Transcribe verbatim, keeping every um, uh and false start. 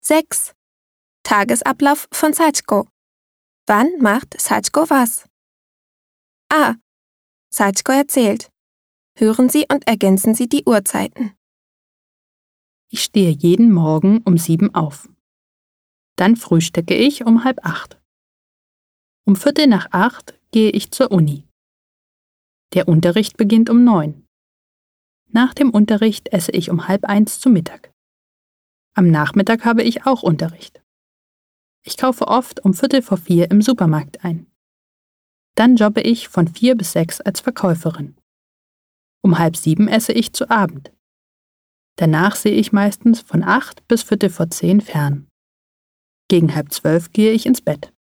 sechs. Tagesablauf von Sachko. Wann macht Sachko was? A. Sachko erzählt. Hören Sie und ergänzen Sie die Uhrzeiten. Ich stehe jeden Morgen um sieben auf. Dann frühstücke ich um halb acht. Um Viertel nach acht gehe ich zur Uni. Der Unterricht beginnt um neun. Nach dem Unterricht esse ich um halb eins zu Mittag. Am Nachmittag habe ich auch Unterricht. Ich kaufe oft um Viertel vor vier im Supermarkt ein. Dann jobbe ich von vier bis sechs als Verkäuferin. Um halb sieben esse ich zu Abend. Danach sehe ich meistens von acht bis Viertel vor zehn fern. Gegen halb zwölf gehe ich ins Bett.